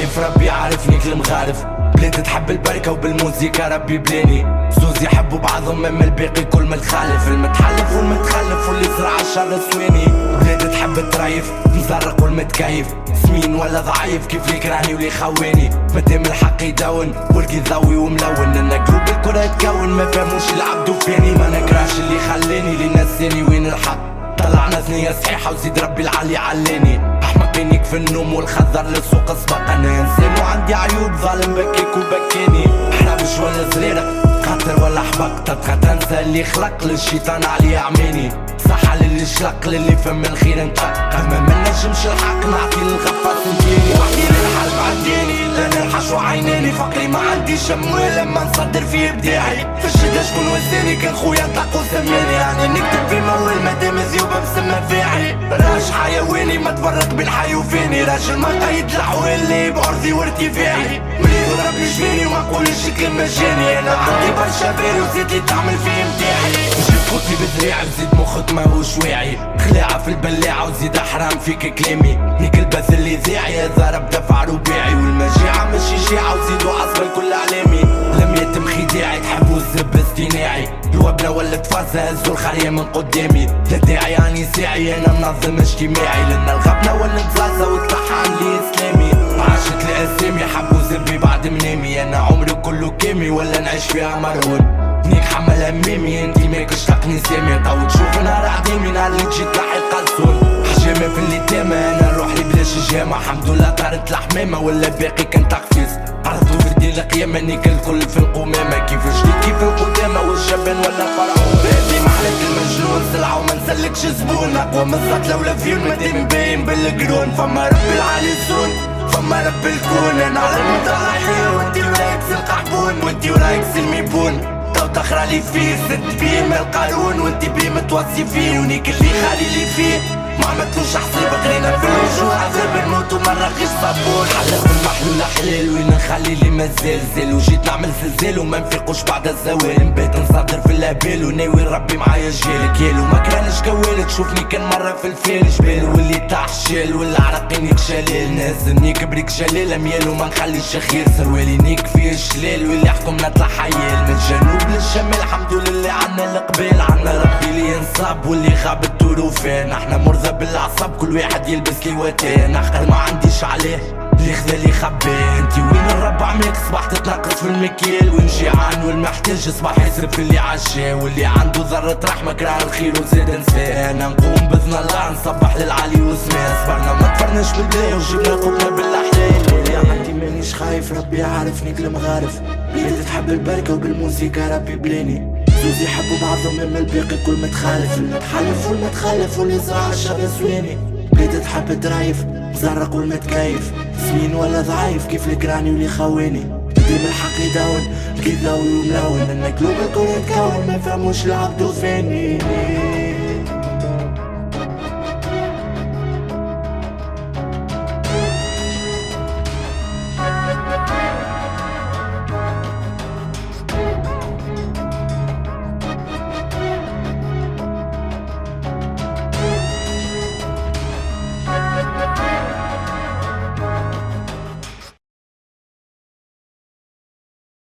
خايف ربي عارفني كل مغارف. بلاد تحب البركة وبالموسيقى ربي بلاني. زوز يحبوا بعضهم اما الباقي كل ما الخالف. المتحلف والمتخلف واللي زرع الشر سويني. بلاد تحب تريف مزرق والمتكيف. سمين ولا ضعيف كيف ليك راني ولي خواني. مادام الحق يدون ورقي ضوي وملون. ان قلوب الكرة يتكون ما فهموش العبدو فيني. ما نكراش اللي خلاني اللي نساني وين الحق. طلعنا ثنية صحيحة وزيد ربي العلي علاني. احمقين يكفي النوم والخضر للسوق سبق. انا انسان وعندي عيوب ظالم بكيك وبكيني. حرابش ولا زريرة خاطر ولا حبق. تبقى تنسى اللي خلق للشيطان عليه عميني. صحة للي شلق للي فم الخير انطق. اما منجمش الحق نعطي للغفاص نجيني. وحدي للحرب عديني لا نلحش وعينيني. فقري ما عنديش اموال لما نصدر في ابداعي. في الشدة شكون وساني كان خويا طاق وسماني. يعني نكتب في مول مادام زيوبة مسمى فاعي. راش حيواني ما تفرق بين حي وفاني. راجل ما قايد الحوال اللي بعرضي وارتفاعي. ملي ضرب لي جفيني وما نقولش كلمة جاني. انا عندي برشا بالي وزيد لي تعمل في امتاعي. جيب خوتي بذراعي وزيد مخك ماهوش واعي. خلاعة في البلاعة وزيد حرام فيك كلامي. نيك البث اللي ذاعي هذا رب دفع رباعي. والمجاعة ماشي شيعة وزيدوا عصر الكل اعلامي. لم يتم خداعي تحبوا الزب اصطناعي. الوبلة ولا تفرزة هزوا الخرية من قدامي. لا داعي اني ساعي انا منظم اجتماعي. لان الغبنة ولا تزازة وتلحى لي اسلامي. عاشت الاسامي حبوا زبي بعد منامي. انا عمري كله كامي ولا نعيش فيها مرهون. نيك حمل هميمي انتي ماكش تقني سامي. طاو تشوف نهار عديمي نهار اللي تجي تلحي القلصون. حجامة في اللي تامة انا نروح لي بلاش جامة. الحمد لله طارت الحمامة ولا باقي كان تقفيز. عرضوا في الدين القيامة نيك الكل في القمامة. كيفاش جديد كيف القدامى والشبان ولا فرعون. بادي محلك المجنون سلعة وما نسلكش زبون. اقوى من الزط لولا فيون مادام باين بالقرون. فما ربي العالي الزون فما رب الكون. انا على المطلعين وانتي ورايك القحبون. وانتي ورايك الميبون. تو تخرى لي فيه ست بيه من القانون. وانتي بيه متوصي فيه ونيك اللي خالي لي فيه. ما عملتوش حساب غرينا في الوجوه. عذاب الموت ومرة غير صابون. حلق المحلول حلال وين نخلي لي مازال زال. وجيت نعمل زلزال وما نفيقوش بعد الزوال. نبات نصدر في الهبال وناوي ربي معايا جيلك يالو. ما كرهنش كوالك شوفني كان مرة في الفيل. جبال واللي تحت الشال واللي عرقينيك شلال. نازلنيك بريك جلال اميال وما نخليش خير. سروالي نيك فيه الشلال واللي يحكم نطلع حيال. من الجنوب للشمال الحمد لله عنا القبال. عنا ربي اللي ينصاب واللي خاب الطروفان. احنا مرضى بالاعصاب كل واحد يلبس لي وتان. اخر ما عنديش عليه اللي خذا اللي خباه. انتي وين الرب عميك صباح تتنقص في المكيال. وين جيعان والمحتاج صباح يسرب في اللي عشاه. واللي عنده ذرة رحمة كره الخير وزاد نساه. انا نقوم باذن الله نصبح للعلي وسماه. صبرنا ما تفرناش بالبلاي وجبنا قوتنا بالاحلام. واللي عندي مانيش خايف ربي عارفني كل مغارف. بلاد تحب البركة وبالموسيقى ربي بلاني. زوز يحبوا بعضهم اما الباقي كل متخالف. المتحلف والمتخلف واللي زرع الشر سويني. بلاد تحب تريف مزرق والمتكيف. سمين ولا ضعيف كيف الكراني ولي خواني. قدام الحق يدون الكي ضوي وملون. ان قلوب الكل يتكون ما فهموش العبد وفاني.